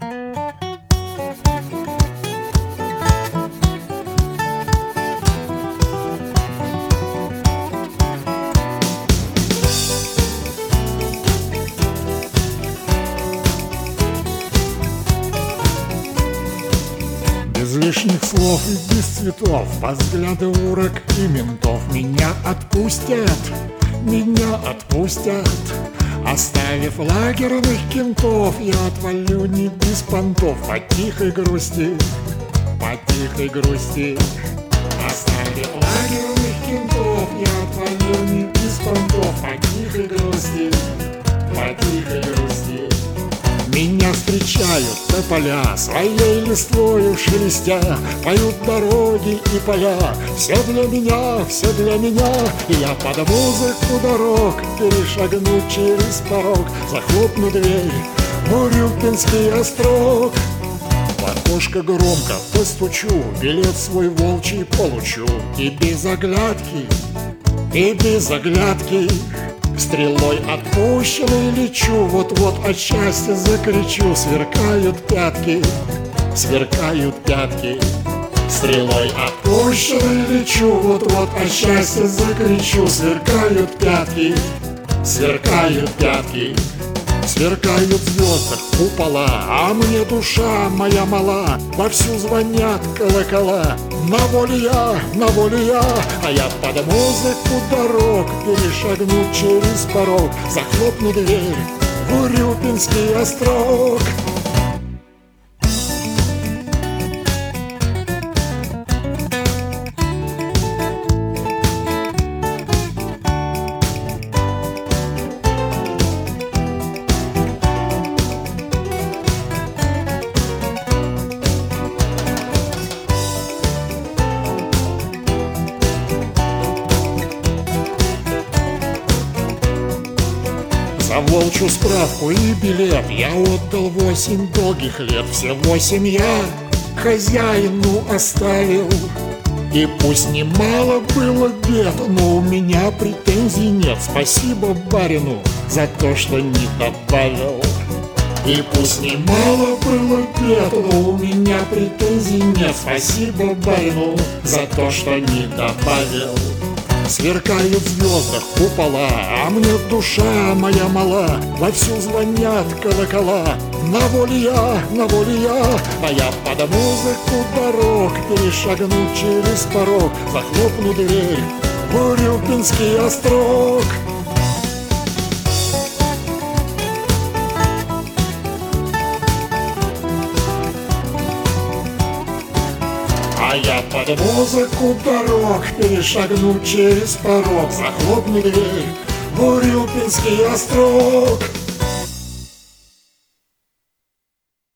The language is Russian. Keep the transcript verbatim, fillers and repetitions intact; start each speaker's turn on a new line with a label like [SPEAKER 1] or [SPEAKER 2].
[SPEAKER 1] Без лишних слов и без цветов, под взгляды урок и ментов меня отпустят, меня отпустят. Оставив лагерных кентов, я отвалю не без понтов, по тихой грусти, по тихой грусти. Оставив лагерных кентов, я отвалю не без понтов, по тихой грусти, по тихой грусти. Меня встречают тополя, своей листвою шелестя, поют дороги и поля. Все для меня, все для меня, и я под музыку дорог перешагну через порог, захлопну дверь в Урюпинский острог. В окошко громко постучу, билет свой волчий получу, и без оглядки, и без оглядки стрелой отпущенной лечу, вот-вот от счастья закричу. Сверкают пятки, сверкают пятки. Стрелой отпущенной лечу, вот-вот от счастья закричу. Сверкают пятки, сверкают пятки. Сверкают в звездах купола, а мне душа моя мала. Вовсю звонят колокола. На воле я, на воле я, а я под музыку дорог перешагну через порог, захлопну дверь в Урюпинский острог. За волчью справку и билет я отдал восемь долгих лет. Все восемь я хозяину оставил. И пусть немало было бед, но у меня претензий нет. Спасибо барину за то, что не добавил. И пусть немало было бед, но у меня претензий нет. Спасибо барину за то, что не добавил. Сверкают в звездах купола, а мне душа моя мала. Вовсю звонят колокола. На воле я, на воле я, а я под музыку дорог перешагну через порог, захлопну дверь в Урюпинский острог. А я под музыку дорог перешагну через порог, захлопну дверь в Урюпинский острог.